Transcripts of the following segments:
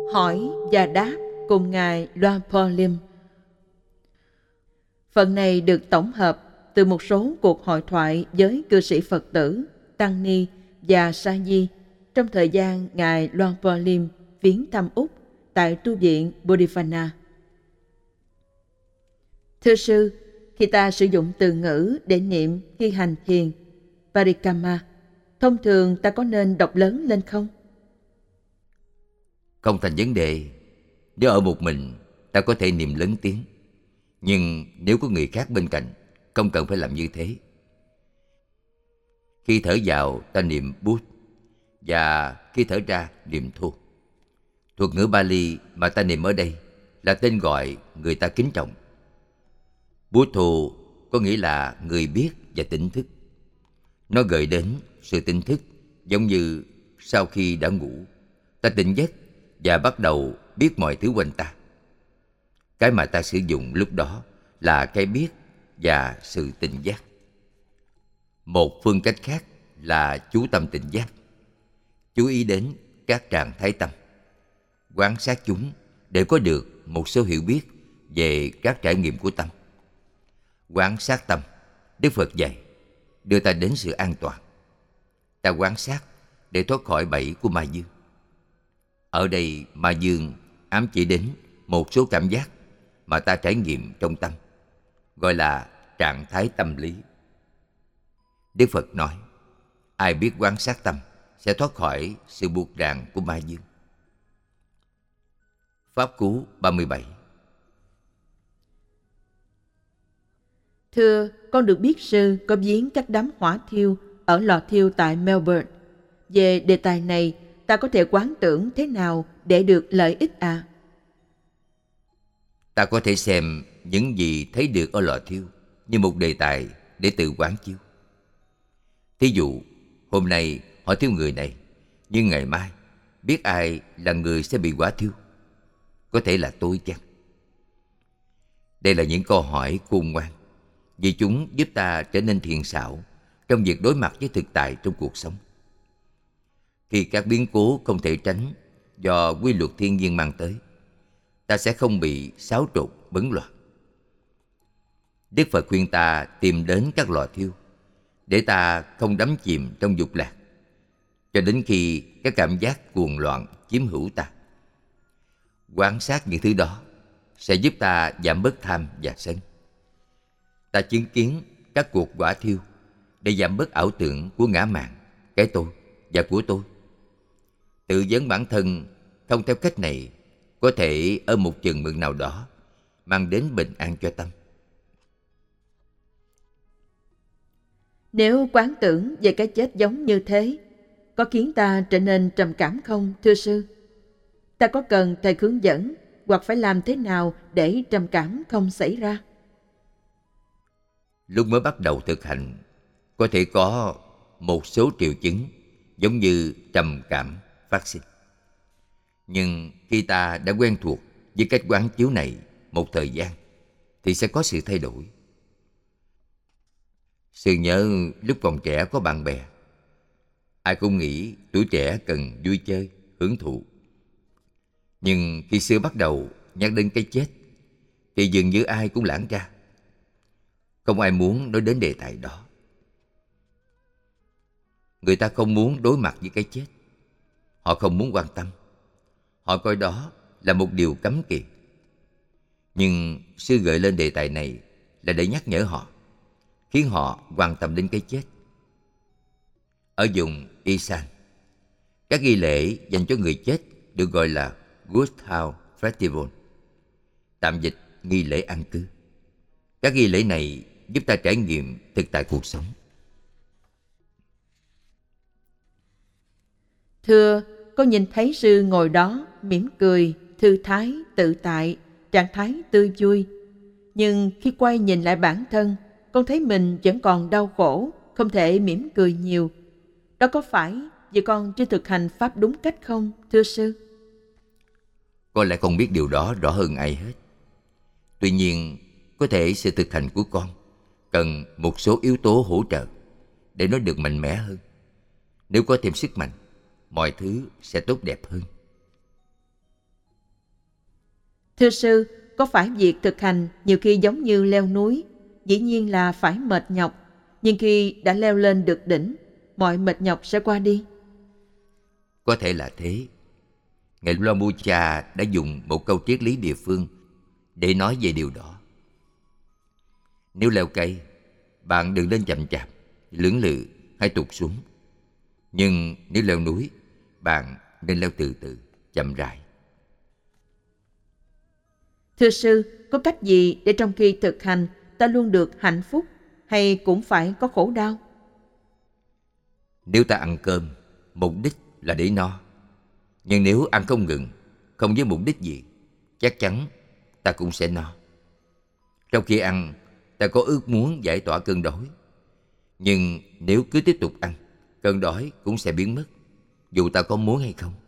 Hỏi và đáp cùng Ngài Loan Lim. Phần này được tổng hợp từ một số cuộc hội thoại với cư sĩ Phật tử, Tăng Ni và Sa Di trong thời gian Ngài Loan Lim viếng thăm Úc tại tu viện Bodhivana. Thưa sư, khi ta sử dụng từ ngữ để niệm khi hành thiền Parikama, thông thường ta có nên đọc lớn lên không? Không thành vấn đề. Nếu ở một mình, ta có thể niệm lớn tiếng. Nhưng nếu có người khác bên cạnh, không cần phải làm như thế. Khi thở vào, ta niệm Bút, và khi thở ra, niệm Thô. Thuật ngữ Bali mà ta niệm ở đây là tên gọi người ta kính trọng. Bút Thô có nghĩa là người biết và tỉnh thức. Nó gợi đến sự tỉnh thức, giống như sau khi đã ngủ, ta tỉnh giấc và bắt đầu biết mọi thứ quanh ta. Cái mà ta sử dụng lúc đó là cái biết và sự tỉnh giác. Một phương cách khác là chú tâm tỉnh giác. Chú ý đến các trạng thái tâm, quan sát chúng để có được một số hiểu biết về các trải nghiệm của tâm. Quan sát tâm, Đức Phật dạy, đưa ta đến sự an toàn. Ta quan sát để thoát khỏi bẫy của ma dương. Ở đây ma dương ám chỉ đến một số cảm giác mà ta trải nghiệm trong tâm, gọi là trạng thái tâm lý. Đức Phật nói, ai biết quan sát tâm sẽ thoát khỏi sự buộc ràng của ma dương. Pháp Cú 37. Thưa, con được biết sư có viếng các đám hỏa thiêu ở lò thiêu tại Melbourne. Về đề tài này, ta có thể quán tưởng thế nào để được lợi ích à? Ta có thể xem những gì thấy được ở lò thiêu như một đề tài để tự quán chiếu. Thí dụ, hôm nay họ thiêu người này, nhưng ngày mai biết ai là người sẽ bị hỏa thiêu? Có thể là tôi chăng? Đây là những câu hỏi khôn ngoan, vì chúng giúp ta trở nên thiện xảo trong việc đối mặt với thực tại trong cuộc sống. Khi các biến cố không thể tránh do quy luật thiên nhiên mang tới, ta sẽ không bị xáo trộn bấn loạn. Đức Phật khuyên ta tìm đến các lò thiêu để ta không đắm chìm trong dục lạc cho đến khi các cảm giác cuồng loạn chiếm hữu ta. Quan sát những thứ đó sẽ giúp ta giảm bớt tham và sân. Ta chứng kiến các cuộc hỏa thiêu để giảm bớt ảo tưởng của ngã mạn, cái tôi và của tôi. Tự vấn bản thân không theo cách này có thể ở một chừng mực nào đó mang đến bình an cho tâm. Nếu quán tưởng về cái chết giống như thế, có khiến ta trở nên trầm cảm không, thưa sư? Ta có cần thầy hướng dẫn hoặc phải làm thế nào để trầm cảm không xảy ra? Lúc mới bắt đầu thực hành, có thể có một số triệu chứng giống như trầm cảm phát sinh. Nhưng khi ta đã quen thuộc với cách quán chiếu này một thời gian, thì sẽ có sự thay đổi. Sư nhớ lúc còn trẻ có bạn bè. Ai cũng nghĩ tuổi trẻ cần vui chơi, hưởng thụ. Nhưng khi xưa bắt đầu nhắc đến cái chết, thì dường như ai cũng lãng ra. Không ai muốn nói đến đề tài đó. Người ta không muốn đối mặt với cái chết. Họ không muốn quan tâm. Họ coi đó là một điều cấm kỵ. Nhưng sư gợi lên đề tài này là để nhắc nhở họ, khiến họ quan tâm đến cái chết. Ở vùng Isan, các nghi lễ dành cho người chết được gọi là Ghost House Festival, tạm dịch nghi lễ an cư. Các nghi lễ này giúp ta trải nghiệm thực tại cuộc sống. Thưa, con nhìn thấy sư ngồi đó mỉm cười, thư thái, tự tại, trạng thái tươi vui. Nhưng khi quay nhìn lại bản thân, con thấy mình vẫn còn đau khổ, không thể mỉm cười nhiều. Đó có phải vì con chưa thực hành pháp đúng cách không, thưa sư? Có lẽ con biết điều đó rõ hơn ai hết. Tuy nhiên, có thể sự thực hành của con cần một số yếu tố hỗ trợ để nó được mạnh mẽ hơn. Nếu có thêm sức mạnh, mọi thứ sẽ tốt đẹp hơn. Thưa sư, có phải việc thực hành nhiều khi giống như leo núi, dĩ nhiên là phải mệt nhọc, nhưng khi đã leo lên được đỉnh, mọi mệt nhọc sẽ qua đi? Có thể là thế. Ngài Lambucha đã dùng một câu triết lý địa phương để nói về điều đó. Nếu leo cây, bạn đừng lên chậm chạp, lưỡng lự hay tụt xuống. Nhưng nếu leo núi, bạn nên leo từ từ, chậm rãi. Thưa sư, có cách gì để trong khi thực hành ta luôn được hạnh phúc, hay cũng phải có khổ đau? Nếu ta ăn cơm, mục đích là để no. Nhưng nếu ăn không ngừng, không với mục đích gì, chắc chắn ta cũng sẽ no. Trong khi ăn, ta có ước muốn giải tỏa cơn đói. Nhưng nếu cứ tiếp tục ăn, cơn đói cũng sẽ biến mất, dù ta có muốn hay không.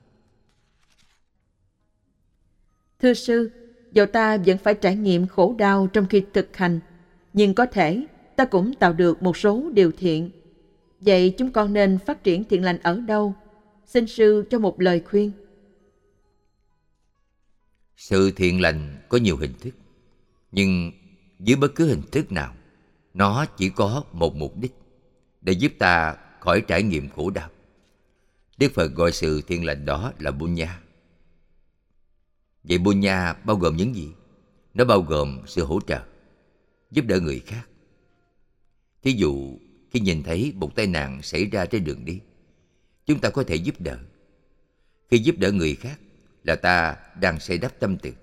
Thưa sư, dẫu ta vẫn phải trải nghiệm khổ đau trong khi thực hành, nhưng có thể ta cũng tạo được một số điều thiện. Vậy chúng con nên phát triển thiện lành ở đâu? Xin sư cho một lời khuyên. Sự thiện lành có nhiều hình thức, nhưng dưới bất cứ hình thức nào, nó chỉ có một mục đích, để giúp ta khỏi trải nghiệm khổ đau. Đức Phật gọi sự thiện lành đó là Punya. Vậy Punya bao gồm những gì? Nó bao gồm sự hỗ trợ, giúp đỡ người khác. Thí dụ, khi nhìn thấy một tai nạn xảy ra trên đường đi, chúng ta có thể giúp đỡ. Khi giúp đỡ người khác là ta đang xây đắp tâm từ.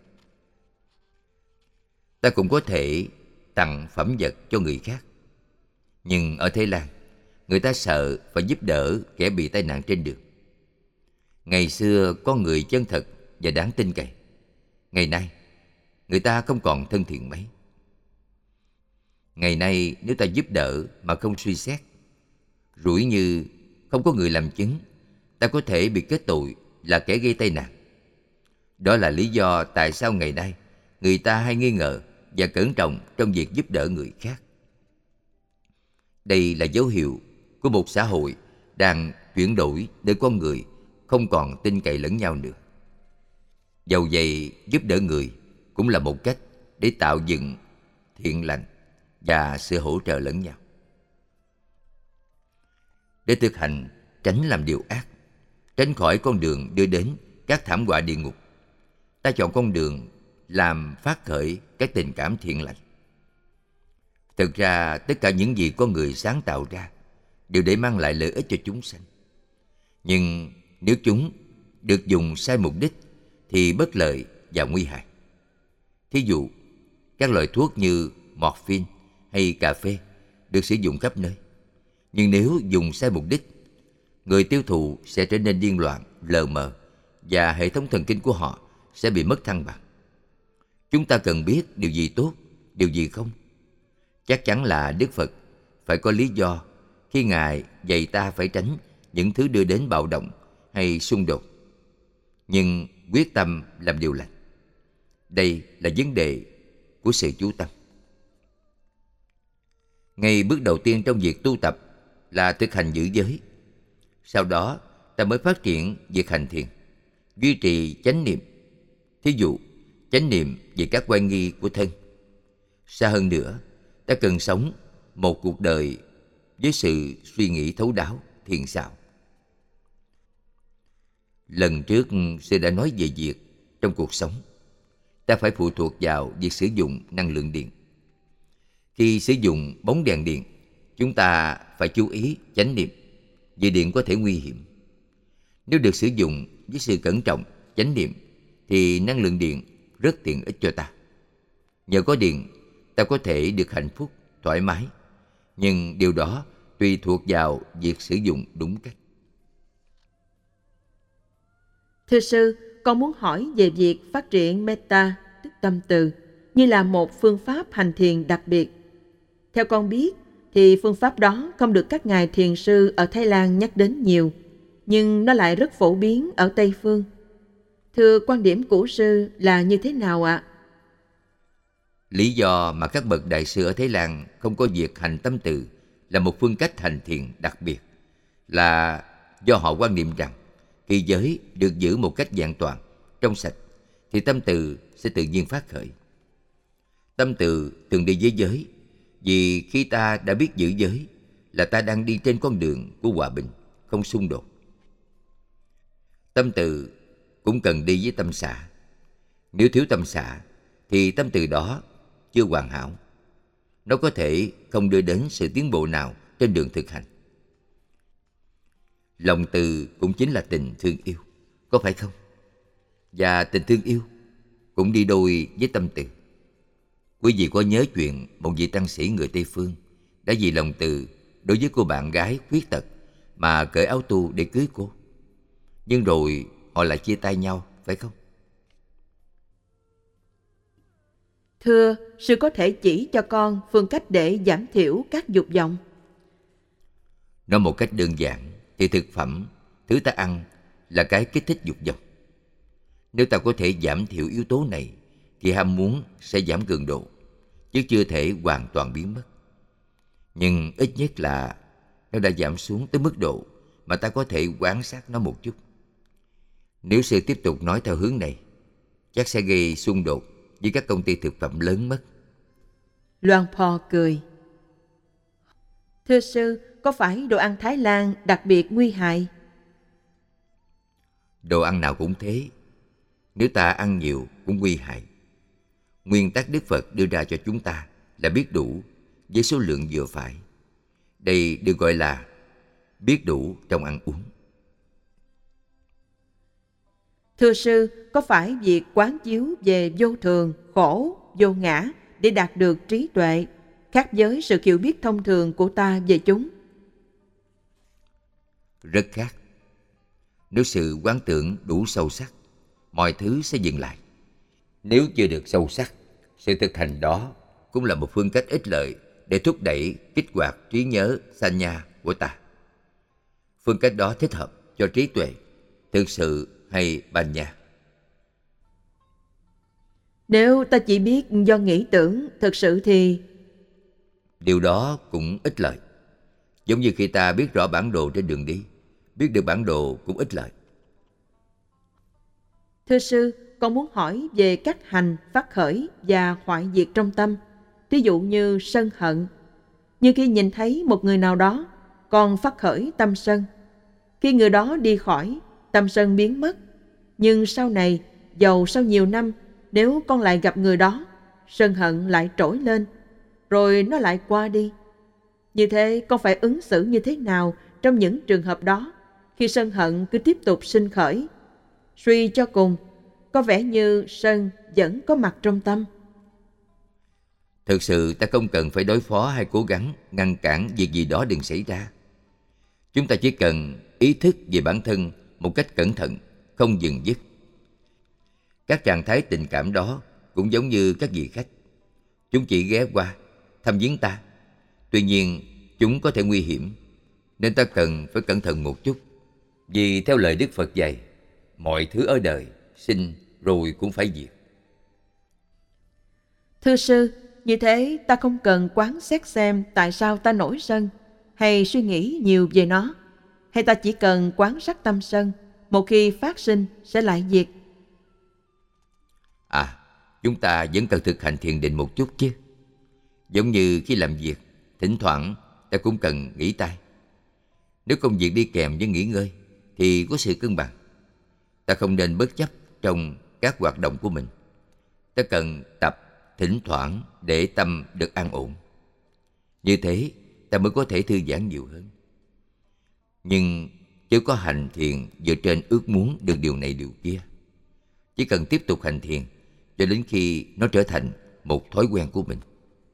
Ta cũng có thể tặng phẩm vật cho người khác. Nhưng ở Thái Lan, người ta sợ phải giúp đỡ kẻ bị tai nạn trên đường. Ngày xưa có người chân thật và đáng tin cậy. Ngày nay, người ta không còn thân thiện mấy. Ngày nay, nếu ta giúp đỡ mà không suy xét, rủi như không có người làm chứng, ta có thể bị kết tội là kẻ gây tai nạn. Đó là lý do tại sao ngày nay người ta hay nghi ngờ và cẩn trọng trong việc giúp đỡ người khác. Đây là dấu hiệu của một xã hội đang chuyển đổi để con người không còn tin cậy lẫn nhau nữa. Dầu vậy, giúp đỡ người cũng là một cách để tạo dựng thiện lành và sự hỗ trợ lẫn nhau. Để thực hành tránh làm điều ác, tránh khỏi con đường đưa đến các thảm họa địa ngục, ta chọn con đường làm phát khởi các tình cảm thiện lành. Thực ra, tất cả những gì con người sáng tạo ra đều để mang lại lợi ích cho chúng sanh. Nhưng nếu chúng được dùng sai mục đích thì bất lợi và nguy hại. Thí dụ, các loại thuốc như morphine hay cà phê được sử dụng khắp nơi. Nhưng nếu dùng sai mục đích, người tiêu thụ sẽ trở nên điên loạn, lờ mờ và hệ thống thần kinh của họ sẽ bị mất thăng bằng. Chúng ta cần biết điều gì tốt, điều gì không. Chắc chắn là Đức Phật phải có lý do khi Ngài dạy ta phải tránh những thứ đưa đến bạo động hay xung đột, nhưng quyết tâm làm điều lành. Đây là vấn đề của sự chú tâm. Ngay bước đầu tiên trong việc tu tập là thực hành giữ giới. Sau đó, ta mới phát triển việc hành thiền, duy trì chánh niệm. Thí dụ, chánh niệm về các oai nghi của thân. Xa hơn nữa, ta cần sống một cuộc đời với sự suy nghĩ thấu đáo, thiện xảo. Lần trước, sư đã nói về việc trong cuộc sống, ta phải phụ thuộc vào việc sử dụng năng lượng điện. Khi sử dụng bóng đèn điện, chúng ta phải chú ý chánh niệm, vì điện có thể nguy hiểm. Nếu được sử dụng với sự cẩn trọng, chánh niệm, thì năng lượng điện rất tiện ích cho ta. Nhờ có điện, ta có thể được hạnh phúc, thoải mái. Nhưng điều đó tùy thuộc vào việc sử dụng đúng cách. Thưa sư, con muốn hỏi về việc phát triển metta, tức tâm từ, như là một phương pháp hành thiền đặc biệt. Theo con biết, thì phương pháp đó không được các ngài thiền sư ở Thái Lan nhắc đến nhiều, nhưng nó lại rất phổ biến ở Tây Phương. Thưa, quan điểm của sư là như thế nào ạ? Lý do mà các bậc đại sư ở Thái Lan không có việc hành tâm từ là một phương cách hành thiền đặc biệt là do họ quan niệm rằng khi giới được giữ một cách vẹn toàn, trong sạch, thì tâm từ sẽ tự nhiên phát khởi. Tâm từ thường đi với giới, vì khi ta đã biết giữ giới là ta đang đi trên con đường của hòa bình, không xung đột. Tâm từ cũng cần đi với tâm xả. Nếu thiếu tâm xả thì tâm từ đó chưa hoàn hảo. Nó có thể không đưa đến sự tiến bộ nào trên đường thực hành. Lòng từ cũng chính là tình thương yêu, có phải không? Và tình thương yêu cũng đi đôi với tâm từ. Quý vị có nhớ chuyện một vị tăng sĩ người Tây Phương đã vì lòng từ đối với cô bạn gái khuyết tật mà cởi áo tu để cưới cô. Nhưng rồi họ lại chia tay nhau, phải không? Thưa, sư có thể chỉ cho con phương cách để giảm thiểu các dục vọng? Nói một cách đơn giản thì thực phẩm, thứ ta ăn là cái kích thích dục vọng. Nếu ta có thể giảm thiểu yếu tố này thì ham muốn sẽ giảm cường độ, chứ chưa thể hoàn toàn biến mất. Nhưng ít nhất là nó đã giảm xuống tới mức độ mà ta có thể quan sát nó một chút. Nếu sư tiếp tục nói theo hướng này, chắc sẽ gây xung đột với các công ty thực phẩm lớn mất. Loan Po cười. Thưa sư, có phải đồ ăn Thái Lan đặc biệt nguy hại? Đồ ăn nào cũng thế. Nếu ta ăn nhiều cũng nguy hại. Nguyên tắc Đức Phật đưa ra cho chúng ta là biết đủ với số lượng vừa phải. Đây được gọi là biết đủ trong ăn uống. Thưa sư, có phải việc quán chiếu về vô thường, khổ, vô ngã để đạt được trí tuệ khác với sự hiểu biết thông thường của ta về chúng? Rất khác. Nếu sự quán tưởng đủ sâu sắc, mọi thứ sẽ dừng lại. Nếu chưa được sâu sắc, sự thực hành đó cũng là một phương cách ích lợi để thúc đẩy, kích hoạt trí nhớ sanya của ta. Phương cách đó thích hợp cho trí tuệ, thực sự hay banya. Nếu ta chỉ biết do nghĩ tưởng, thực sự thì... Điều đó cũng ích lợi. Giống như khi ta biết rõ bản đồ trên đường đi, biết được bản đồ cũng ích lợi. Thưa sư, con muốn hỏi về cách hành, phát khởi và hoại diệt trong tâm. Ví dụ như sân hận. Như khi nhìn thấy một người nào đó, con phát khởi tâm sân. Khi người đó đi khỏi, tâm sân biến mất. Nhưng sau này, dầu sau nhiều năm, nếu con lại gặp người đó, sân hận lại trỗi lên, rồi nó lại qua đi. Như thế, con phải ứng xử như thế nào trong những trường hợp đó, khi sân hận cứ tiếp tục sinh khởi? Suy cho cùng, có vẻ như sân vẫn có mặt trong tâm. Thực sự ta không cần phải đối phó hay cố gắng ngăn cản việc gì đó đừng xảy ra. Chúng ta chỉ cần ý thức về bản thân một cách cẩn thận, không dừng dứt. Các trạng thái tình cảm đó cũng giống như các vị khách. Chúng chỉ ghé qua, thăm viếng ta. Tuy nhiên, chúng có thể nguy hiểm, nên ta cần phải cẩn thận một chút. Vì theo lời Đức Phật dạy, mọi thứ ở đời sinh rồi cũng phải diệt. Thưa sư, như thế ta không cần quán xét xem tại sao ta nổi sân, hay suy nghĩ nhiều về nó, hay ta chỉ cần quán sát tâm sân, một khi phát sinh sẽ lại diệt. Chúng ta vẫn cần thực hành thiền định một chút chứ. Giống như khi làm việc, thỉnh thoảng ta cũng cần nghỉ tay. Nếu công việc đi kèm với nghỉ ngơi thì có sự cân bằng. Ta không nên bất chấp trong các hoạt động của mình. Ta cần tập thỉnh thoảng để tâm được an ổn. Như thế ta mới có thể thư giãn nhiều hơn. Nhưng chớ có hành thiền dựa trên ước muốn được điều này điều kia. Chỉ cần tiếp tục hành thiền cho đến khi nó trở thành một thói quen của mình.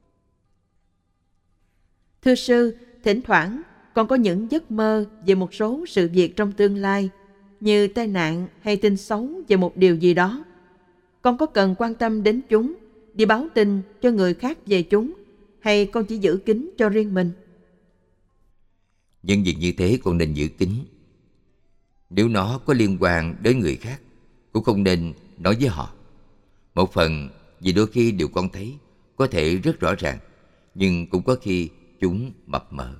Thưa sư, thỉnh thoảng con có những giấc mơ về một số sự việc trong tương lai, như tai nạn hay tin xấu về một điều gì đó. Con có cần quan tâm đến chúng, đi báo tin cho người khác về chúng, hay con chỉ giữ kín cho riêng mình? Những việc như thế con nên giữ kín. Nếu nó có liên quan đến người khác, cũng không nên nói với họ. Một phần vì đôi khi điều con thấy có thể rất rõ ràng, nhưng cũng có khi chúng mập mờ.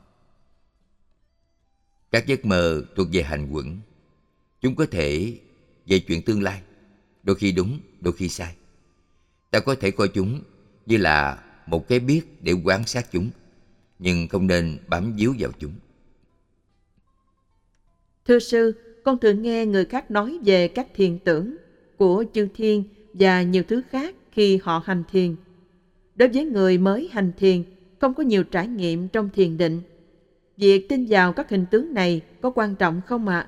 Các giấc mơ thuộc về hành quẩn. Chúng có thể về chuyện tương lai, đôi khi đúng, đôi khi sai. ta có thể coi chúng như là một cái biết để quan sát chúng, nhưng không nên bám víu vào chúng. Thưa sư, con thường nghe người khác nói về các thiền tưởng của chư thiên và nhiều thứ khác khi họ hành thiền. Đối với người mới hành thiền, không có nhiều trải nghiệm trong thiền định, việc tin vào các hình tướng này có quan trọng không ạ?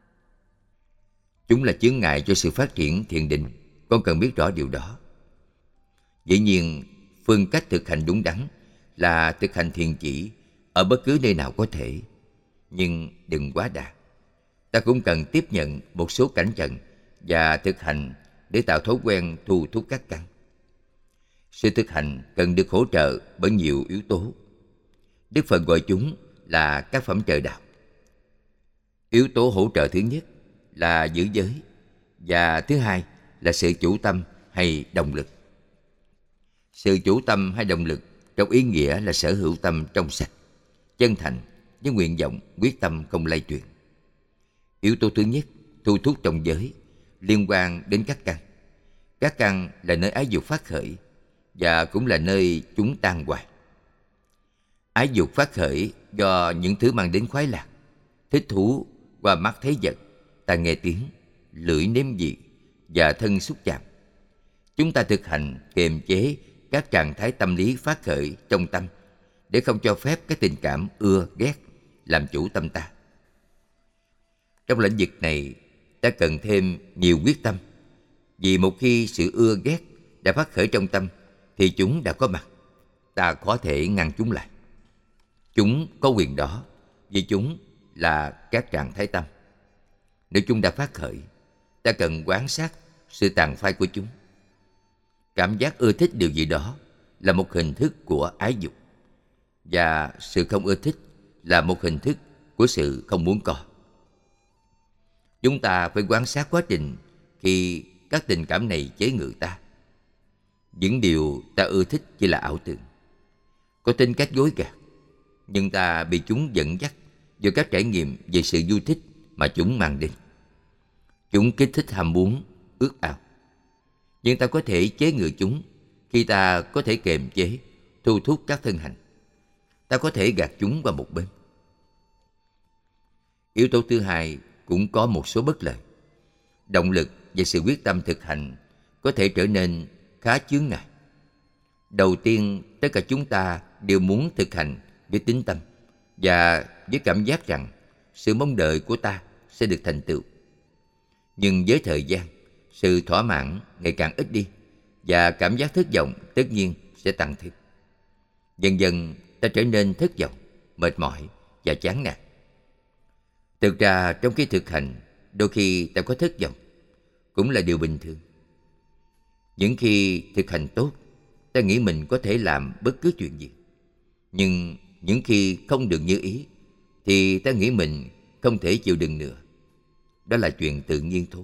Chúng là chướng ngại cho sự phát triển thiền định. Con cần biết rõ điều đó. Dĩ nhiên, phương cách thực hành đúng đắn là thực hành thiền chỉ ở bất cứ nơi nào có thể, nhưng đừng quá đà. Ta cũng cần tiếp nhận một số cảnh trận và thực hành để tạo thói quen thu thúc các căn. Sự thực hành cần được hỗ trợ bởi nhiều yếu tố. Đức Phật gọi chúng là các phẩm trợ đạo. Yếu tố hỗ trợ thứ nhất là giữ giới, và thứ hai là sự chủ tâm hay động lực. Sự chủ tâm hay động lực trong ý nghĩa là sở hữu tâm trong sạch, chân thành, với nguyện vọng, quyết tâm không lay chuyển. Yếu tố thứ nhất, thu thúc trong giới, liên quan đến các căn. Các căn là nơi ái dục phát khởi, và cũng là nơi chúng tan hoại. Ái dục phát khởi do những thứ mang đến khoái lạc, thích thú qua mắt thấy vật, tai nghe tiếng, lưỡi nếm vị và thân xúc chạm. Chúng ta thực hành kiềm chế các trạng thái tâm lý phát khởi trong tâm để không cho phép các tình cảm ưa ghét làm chủ tâm ta. Trong lĩnh vực này, ta cần thêm nhiều quyết tâm, vì một khi sự ưa ghét đã phát khởi trong tâm thì chúng đã có mặt. Ta có thể ngăn chúng lại. Chúng có quyền đó vì chúng là các trạng thái tâm. Nếu chúng đã phát khởi, ta cần quan sát sự tàn phai của chúng. Cảm giác ưa thích điều gì đó là một hình thức của ái dục, và sự không ưa thích là một hình thức của sự không muốn có. Chúng ta phải quan sát quá trình khi các tình cảm này chế ngự ta. Những điều ta ưa thích chỉ là ảo tưởng, có tính cách dối gạt, nhưng ta bị chúng dẫn dắt do các trải nghiệm về sự vui thích mà chúng mang đến. Chúng kích thích ham muốn, ước ao, nhưng ta có thể chế ngự chúng khi ta có thể kiềm chế, thu thúc các thân hành. Ta có thể gạt chúng qua một bên. Yếu tố thứ hai cũng có một số bất lợi. Động lực và sự quyết tâm thực hành có thể trở nên khá chướng ngại. Đầu tiên, tất cả chúng ta đều muốn thực hành với tín tâm và với cảm giác rằng sự mong đợi của ta sẽ được thành tựu. Nhưng với thời gian, sự thỏa mãn ngày càng ít đi và cảm giác thất vọng tất nhiên sẽ tăng thêm. Dần dần ta trở nên thất vọng, mệt mỏi và chán nản. Thực ra trong khi thực hành, đôi khi ta có thất vọng, cũng là điều bình thường. Những khi thực hành tốt, ta nghĩ mình có thể làm bất cứ chuyện gì. Nhưng những khi không được như ý, thì ta nghĩ mình không thể chịu đựng nữa. Đó là chuyện tự nhiên thôi.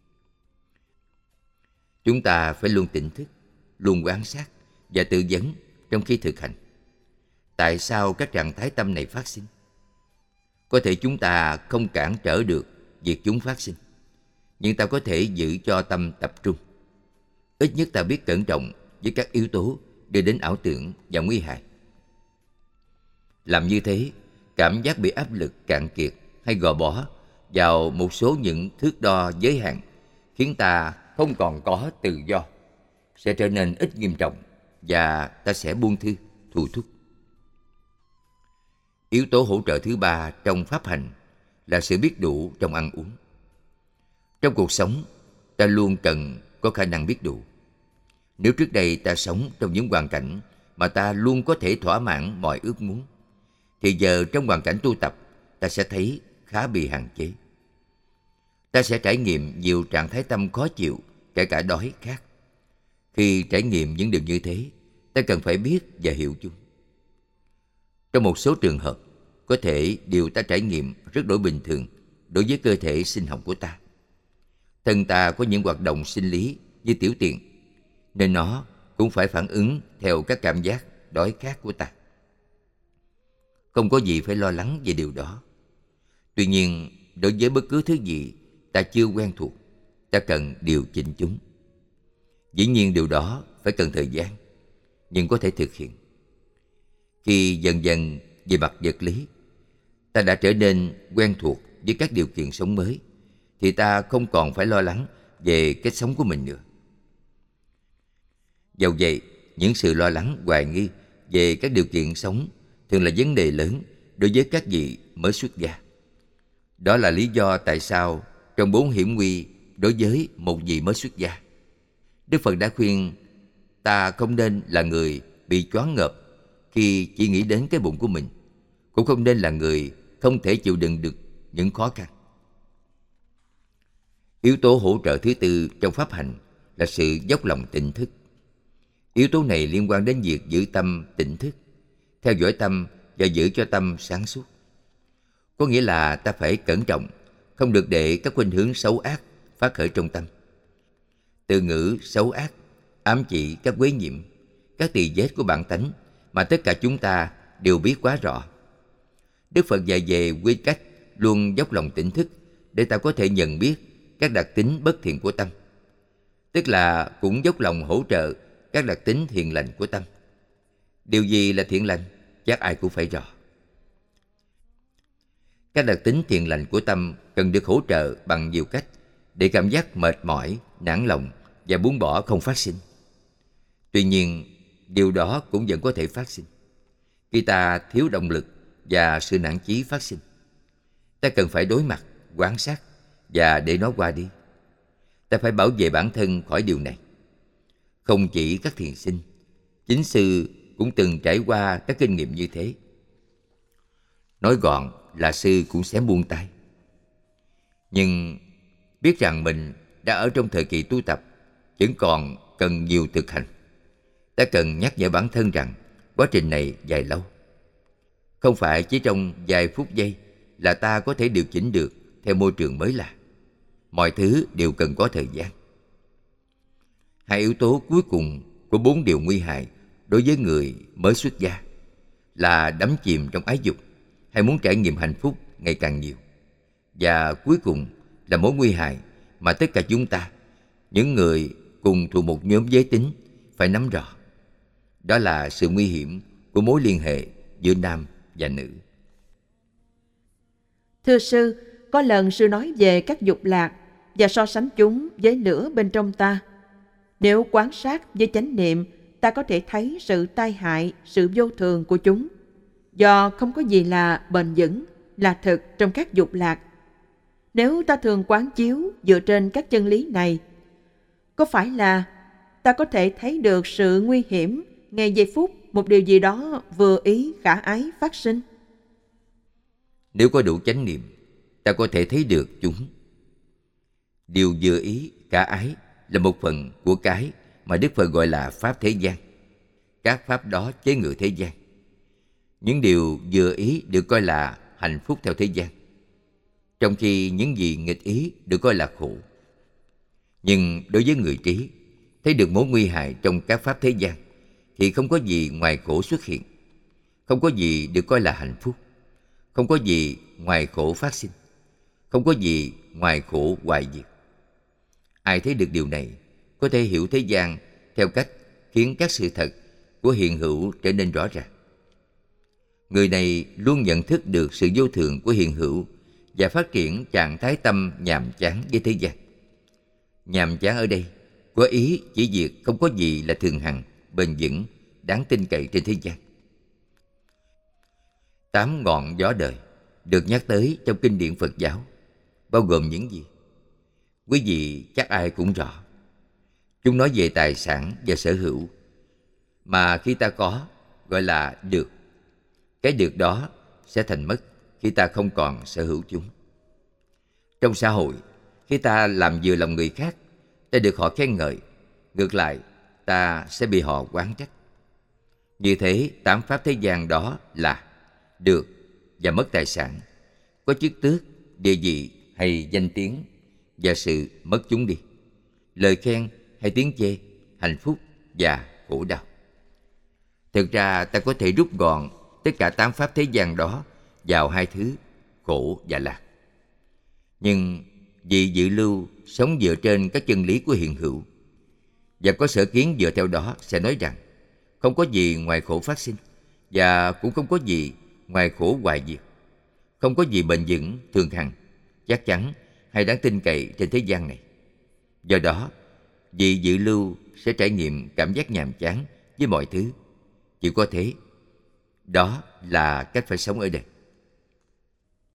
Chúng ta phải luôn tỉnh thức, luôn quan sát và tự vấn trong khi thực hành. Tại sao các trạng thái tâm này phát sinh? Có thể chúng ta không cản trở được việc chúng phát sinh, nhưng ta có thể giữ cho tâm tập trung. Ít nhất ta biết cẩn trọng với các yếu tố đưa đến ảo tưởng và nguy hại. Làm như thế, cảm giác bị áp lực cạn kiệt hay gò bó vào một số những thước đo giới hạn khiến ta không còn có tự do, sẽ trở nên ít nghiêm trọng và ta sẽ buông thư, thụ thúc. Yếu tố hỗ trợ thứ ba trong pháp hành là sự biết đủ trong ăn uống. Trong cuộc sống, ta luôn cần có khả năng biết đủ. Nếu trước đây ta sống trong những hoàn cảnh mà ta luôn có thể thỏa mãn mọi ước muốn, thì giờ trong hoàn cảnh tu tập, ta sẽ thấy khá bị hạn chế. Ta sẽ trải nghiệm nhiều trạng thái tâm khó chịu, kể cả đói khát. Khi trải nghiệm những điều như thế, ta cần phải biết và hiểu chúng. Trong một số trường hợp, có thể điều ta trải nghiệm rất đổi bình thường đối với cơ thể sinh học của ta. Thân ta có những hoạt động sinh lý như tiểu tiện, nên nó cũng phải phản ứng theo các cảm giác đói khát của ta. Không có gì phải lo lắng về điều đó. Tuy nhiên, đối với bất cứ thứ gì ta chưa quen thuộc, ta cần điều chỉnh chúng. Dĩ nhiên điều đó phải cần thời gian, nhưng có thể thực hiện. Khi dần dần về mặt vật lý, ta đã trở nên quen thuộc với các điều kiện sống mới, thì ta không còn phải lo lắng về cách sống của mình nữa. Dẫu vậy, những sự lo lắng, hoài nghi về các điều kiện sống thường là vấn đề lớn đối với các vị mới xuất gia. Đó là lý do tại sao trong 4 hiểm nguy đối với một vị mới xuất gia, Đức Phật đã khuyên ta không nên là người bị choáng ngợp khi chỉ nghĩ đến cái bụng của mình, cũng không nên là người không thể chịu đựng được những khó khăn. Yếu tố hỗ trợ thứ tư trong pháp hành là sự dốc lòng tỉnh thức. Yếu tố này liên quan đến việc giữ tâm tỉnh thức, theo dõi tâm và giữ cho tâm sáng suốt. Có nghĩa là ta phải cẩn trọng, không được để các khuynh hướng xấu ác phát khởi trong tâm. Từ ngữ xấu ác ám chỉ các quế nhiễm, các tỳ vết của bản tánh mà tất cả chúng ta đều biết quá rõ. Đức Phật dạy về quy cách luôn dốc lòng tỉnh thức để ta có thể nhận biết các đặc tính bất thiện của tâm, tức là cũng dốc lòng hỗ trợ các đặc tính thiện lành của tâm. Điều gì là thiện lành? Chắc ai cũng phải rõ. Các đặc tính thiện lành của tâm cần được hỗ trợ bằng nhiều cách để cảm giác mệt mỏi, nản lòng và buông bỏ không phát sinh. Tuy nhiên, điều đó cũng vẫn có thể phát sinh. Khi ta thiếu động lực và sự nản chí phát sinh, ta cần phải đối mặt, quan sát và để nó qua đi. Ta phải bảo vệ bản thân khỏi điều này. Không chỉ các thiền sinh, chính sư cũng từng trải qua các kinh nghiệm như thế. Nói gọn là sư cũng xém buông tay. Nhưng biết rằng mình đã ở trong thời kỳ tu tập, vẫn còn cần nhiều thực hành. Ta cần nhắc nhở bản thân rằng quá trình này dài lâu. Không phải chỉ trong vài phút giây là ta có thể điều chỉnh được theo môi trường mới lạ. Mọi thứ đều cần có thời gian. Hai yếu tố cuối cùng của 4 điều nguy hại đối với người mới xuất gia là đắm chìm trong ái dục hay muốn trải nghiệm hạnh phúc ngày càng nhiều. Và cuối cùng là mối nguy hại mà tất cả chúng ta, những người cùng thuộc một nhóm giới tính, phải nắm rõ. Đó là sự nguy hiểm của mối liên hệ giữa nam và nữ. Thưa sư, có lần sư nói về các dục lạc và so sánh chúng với lửa bên trong ta. Nếu quan sát với chánh niệm, ta có thể thấy sự tai hại, sự vô thường của chúng. Do không có gì là bền vững, là thực trong các dục lạc. Nếu ta thường quán chiếu dựa trên các chân lý này, có phải là ta có thể thấy được sự nguy hiểm ngay giây phút một điều gì đó vừa ý khả ái phát sinh? Nếu có đủ chánh niệm, ta có thể thấy được chúng. Điều vừa ý khả ái là một phần của cái mà Đức Phật gọi là pháp thế gian. Các pháp đó chế ngự thế gian. Những điều vừa ý được coi là hạnh phúc theo thế gian, trong khi những gì nghịch ý được coi là khổ. Nhưng đối với người trí, thấy được mối nguy hại trong các pháp thế gian, thì không có gì ngoài khổ xuất hiện. Không có gì được coi là hạnh phúc. Không có gì ngoài khổ phát sinh. Không có gì ngoài khổ hoại diệt. Ai thấy được điều này có thể hiểu thế gian theo cách khiến các sự thật của hiện hữu trở nên rõ ràng. Người này luôn nhận thức được sự vô thường của hiện hữu và phát triển trạng thái tâm nhàm chán với thế gian. Nhàm chán ở đây có ý chỉ việc không có gì là thường hằng, bền vững, đáng tin cậy trên thế gian. 8 ngọn gió đời được nhắc tới trong kinh điển Phật giáo bao gồm những gì? Quý vị chắc ai cũng rõ. Chúng nói về tài sản và sở hữu mà khi ta có gọi là được. Cái được đó sẽ thành mất khi ta không còn sở hữu chúng. Trong xã hội, khi ta làm vừa lòng người khác, ta được họ khen ngợi. Ngược lại, ta sẽ bị họ oán trách. Như thế, 8 pháp thế gian đó là được và mất tài sản, có chức tước, địa vị hay danh tiếng, và sự mất chúng đi, lời khen hay tiếng chê, hạnh phúc và khổ đau. Thực ra ta có thể rút gọn tất cả 8 pháp thế gian đó vào 2 thứ khổ và lạc. Nhưng vì dự lưu sống dựa trên các chân lý của hiện hữu, Và có sở kiến dựa theo đó sẽ nói rằng không có gì ngoài khổ phát sinh, và cũng không có gì ngoài khổ hoại diệt. Không có gì bền vững, thường hằng, chắc chắn hay đáng tin cậy trên thế gian này. Do đó, vị dự lưu sẽ trải nghiệm cảm giác nhàm chán với mọi thứ. Chỉ có thế. Đó là cách phải sống ở đây.